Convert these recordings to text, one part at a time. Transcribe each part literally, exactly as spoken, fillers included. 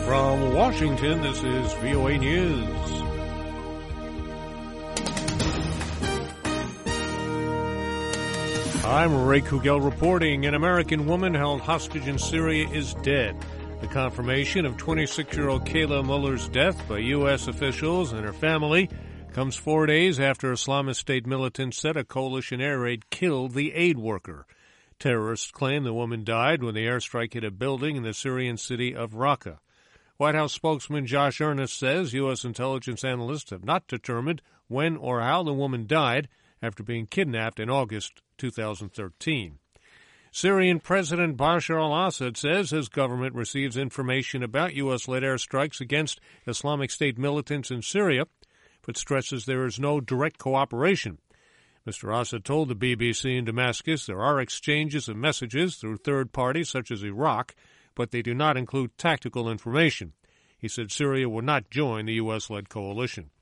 From Washington, this is V O A News. I'm Ray Kugel reporting. An American woman held hostage in Syria is dead. The confirmation of twenty-six-year-old Kayla Muller's death by U S officials and her family comes four days after Islamic State militants said a coalition air raid killed the aid worker. Terrorists claim the woman died when the airstrike hit a building in the Syrian city of Raqqa. White House spokesman Josh Earnest says U S intelligence analysts have not determined when or how the woman died after being kidnapped in August two thousand thirteen. Syrian President Bashar al-Assad says his government receives information about U S-led airstrikes against Islamic State militants in Syria, but stresses there is no direct cooperation. Mister Assad told the B B C in Damascus there are exchanges of messages through third parties such as Iraq, but they do not include tactical information. He said Syria will not join the U S-led coalition.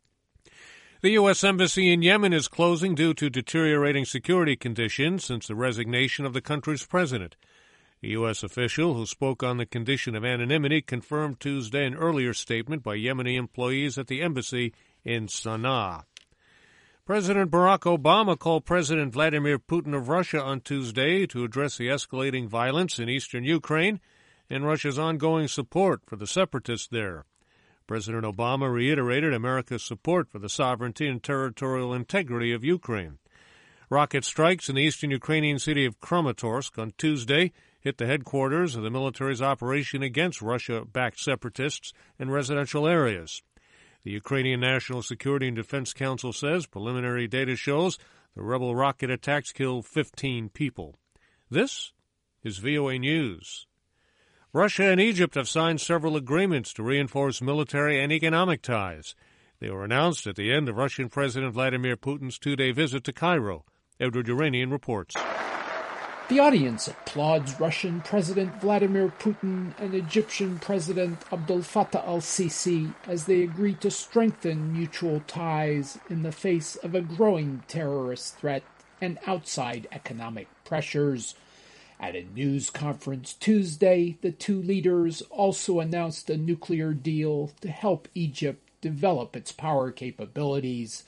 The U S Embassy in Yemen is closing due to deteriorating security conditions since the resignation of the country's president. A U S official who spoke on the condition of anonymity confirmed Tuesday an earlier statement by Yemeni employees at the embassy in Sana'a. President Barack Obama called President Vladimir Putin of Russia on Tuesday to address the escalating violence in eastern Ukraine and Russia's ongoing support for the separatists there. President Obama reiterated America's support for the sovereignty and territorial integrity of Ukraine. Rocket strikes in the eastern Ukrainian city of Kramatorsk on Tuesday hit the headquarters of the military's operation against Russia-backed separatists in residential areas. The Ukrainian National Security and Defense Council says preliminary data shows the rebel rocket attacks killed fifteen people. This is V O A News. Russia and Egypt have signed several agreements to reinforce military and economic ties. They were announced at the end of Russian President Vladimir Putin's two-day visit to Cairo. Edward Uranian reports. The audience applauds Russian President Vladimir Putin and Egyptian President Abdel Fattah al-Sisi as they agree to strengthen mutual ties in the face of a growing terrorist threat and outside economic pressures. At a news conference Tuesday, the two leaders also announced a nuclear deal to help Egypt develop its power capabilities.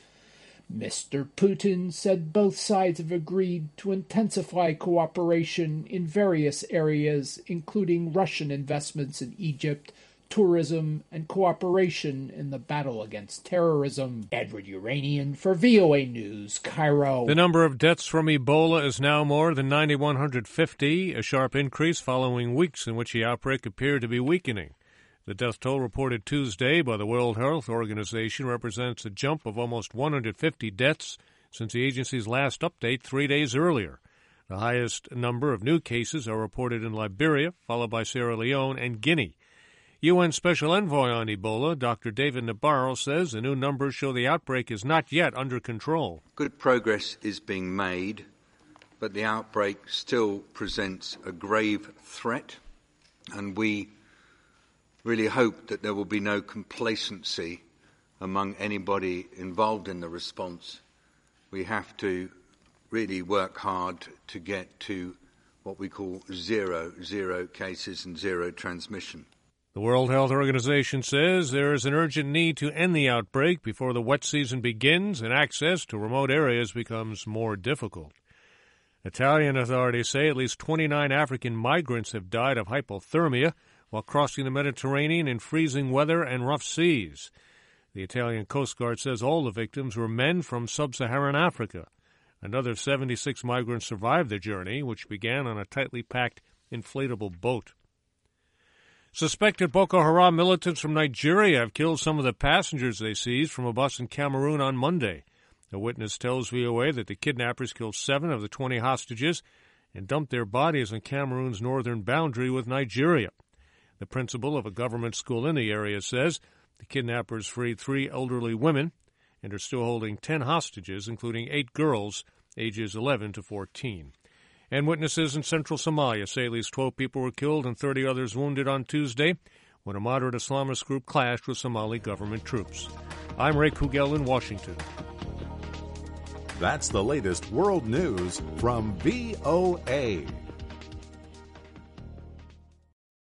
Mister Putin said both sides have agreed to intensify cooperation in various areas, including Russian investments in Egypt, tourism, and cooperation in the battle against terrorism. Edward Uranian for V O A News, Cairo. The number of deaths from Ebola is now more than nine thousand one hundred fifty, a sharp increase following weeks in which the outbreak appeared to be weakening. The death toll reported Tuesday by the World Health Organization represents a jump of almost one hundred fifty deaths since the agency's last update three days earlier. The highest number of new cases are reported in Liberia, followed by Sierra Leone and Guinea. U N Special Envoy on Ebola, Doctor David Nabarro, says the new numbers show the outbreak is not yet under control. Good progress is being made, but the outbreak still presents a grave threat, and we really hope that there will be no complacency among anybody involved in the response. We have to really work hard to get to what we call zero, zero cases and zero transmission. The World Health Organization says there is an urgent need to end the outbreak before the wet season begins and access to remote areas becomes more difficult. Italian authorities say at least twenty-nine African migrants have died of hypothermia while crossing the Mediterranean in freezing weather and rough seas. The Italian Coast Guard says all the victims were men from sub-Saharan Africa. Another seventy-six migrants survived the journey, which began on a tightly packed inflatable boat. Suspected Boko Haram militants from Nigeria have killed some of the passengers they seized from a bus in Cameroon on Monday. A witness tells V O A that the kidnappers killed seven of the twenty hostages and dumped their bodies on Cameroon's northern boundary with Nigeria. The principal of a government school in the area says the kidnappers freed three elderly women and are still holding ten hostages, including eight girls ages eleven to fourteen. And witnesses in central Somalia say at least twelve people were killed and thirty others wounded on Tuesday when a moderate Islamist group clashed with Somali government troops. I'm Ray Kugel in Washington. That's the latest world news from V O A.